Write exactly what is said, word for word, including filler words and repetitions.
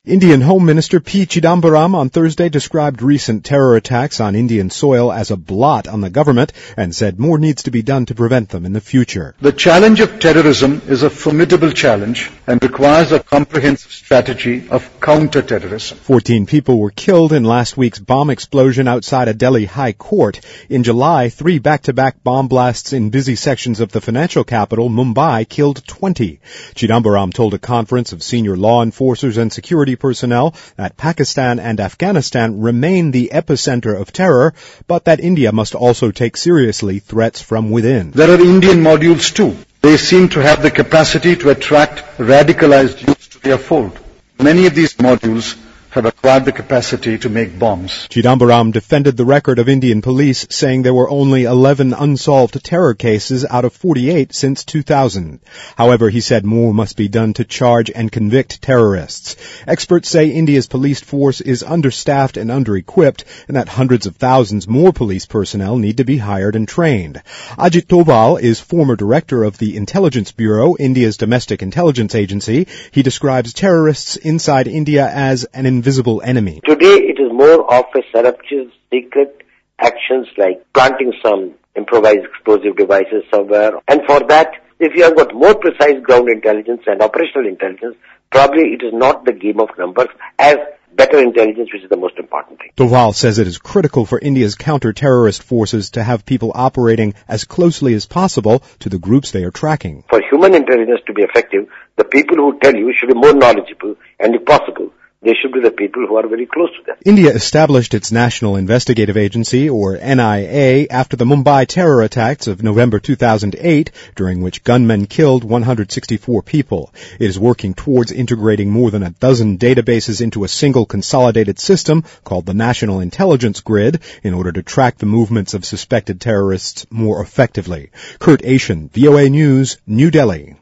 Indian Home Minister P. Chidambaram on Thursday described recent terror attacks on Indian soil as a blot on the government and said more needs to be done to prevent them in the future. The challenge of terrorism is a formidable challenge and requires a comprehensive strategy of counter-terrorism. Fourteen people were killed in last week's bomb explosion outside a Delhi High Court. In July, three back-to-back bomb blasts in busy sections of the financial capital, Mumbai, killed twenty. Chidambaram told a conference of senior law enforcers and security personnel that Pakistan and Afghanistan remain the epicenter of terror, but that India must also take seriously threats from within. There are Indian modules too. They seem to have the capacity to attract radicalized youth to their fold. Many of these modules have acquired the capacity to make bombs. Chidambaram defended the record of Indian police, saying there were only eleven unsolved terror cases out of forty-eight since two thousand. However, he said more must be done to charge and convict terrorists. Experts say India's police force is understaffed and under-equipped, and that hundreds of thousands more police personnel need to be hired and trained. Ajit Doval is former director of the Intelligence Bureau, India's domestic intelligence agency. He describes terrorists inside India as an invisible enemy. Today it is more of a surreptitious, secret actions like planting some improvised explosive devices somewhere. And for that, if you have got more precise ground intelligence and operational intelligence, probably it is not the game of numbers as better intelligence, which is the most important thing. Doval says it is critical for India's counter-terrorist forces to have people operating as closely as possible to the groups they are tracking. For human intelligence to be effective, the people who tell you should be more knowledgeable, and if possible, they should be the people who are very close to them. India established its National Investigative Agency, or N I A, after the Mumbai terror attacks of November two thousand eight, during which gunmen killed one hundred sixty-four people. It is working towards integrating more than a dozen databases into a single consolidated system called the National Intelligence Grid in order to track the movements of suspected terrorists more effectively. Kurt Asian, V O A News, New Delhi.